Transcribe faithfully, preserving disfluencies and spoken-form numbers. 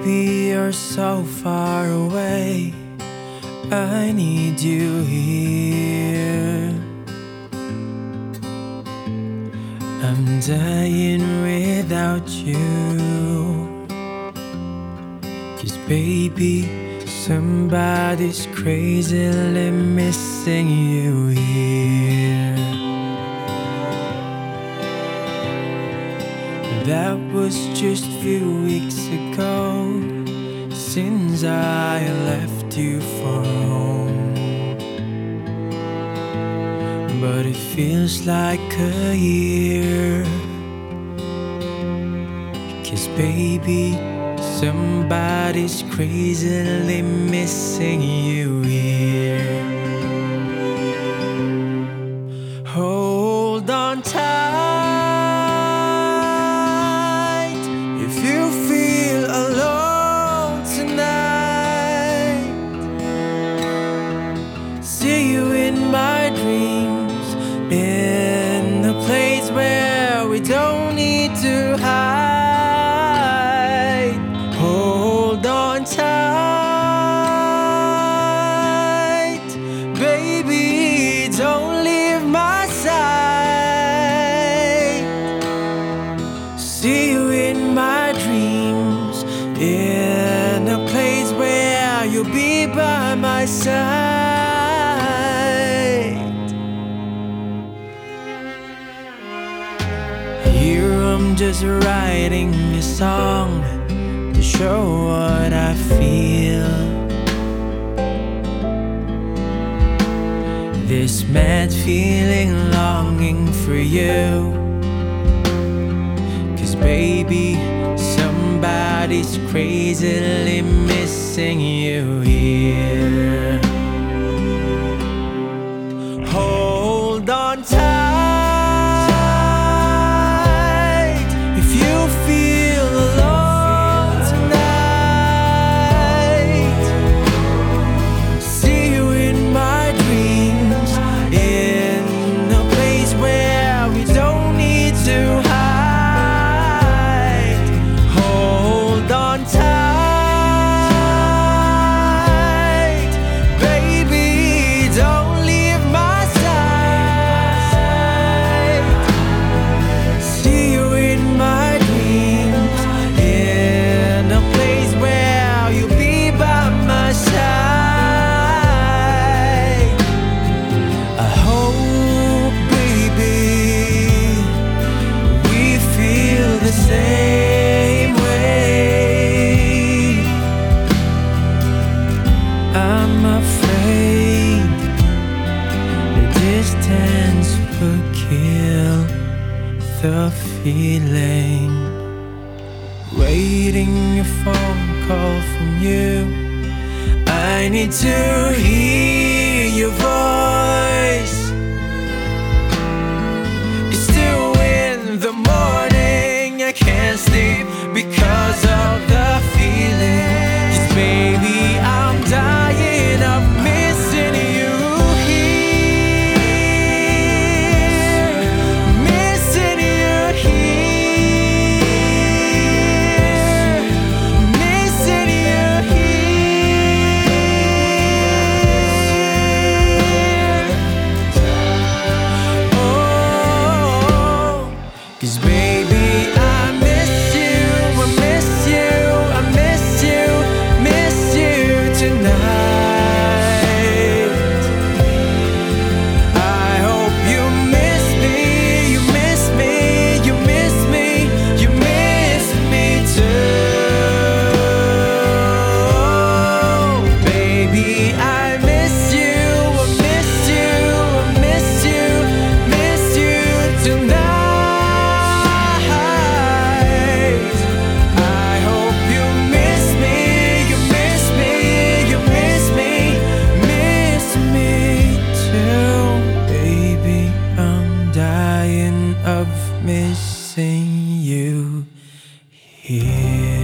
Baby, you're so far away, I need you here. I'm dying without you. 'Cause baby, somebody's crazily missing you here. That was just a few weeks ago, since I left you for home. But it feels like a year. 'Cause baby, somebody's crazily missing you here. Hold on tight if you feel alone tonight. See you in my dreams, in a place where we don't need to hide. Hold on tight, baby, don't leave my side. See you in my dreams, in a place where you'll be by my side. Here I'm just writing a song to show what I feel. This mad feeling, longing for you. 'Cause baby, somebody's crazily missing you here. Hold on tight if you feel alone tonight. See you in my dreams, in a place where we don't need to hide. Hold on tight, baby, don't leave my side. See you in my dreams, in a place where you'll be by my side. I hope, baby, we feel the same way. I'm afraid the distance will kill the feeling. Waiting a phone call from you, I need to hear your voice. It's still in the morning, I can't sleep because of the feeling. 'Cause baby, I'm dying of missing you here. Missing you here. Missing you here. Oh, 'cause baby, I miss you, I miss you, I miss you, miss you tonight. I hope you miss me, you miss me, you miss me, you miss me too. Baby, I miss you, I miss you, I miss you, miss you tonight. I hope you miss me, you miss me, you miss me, miss me too. Baby, I'm dying of missing you here.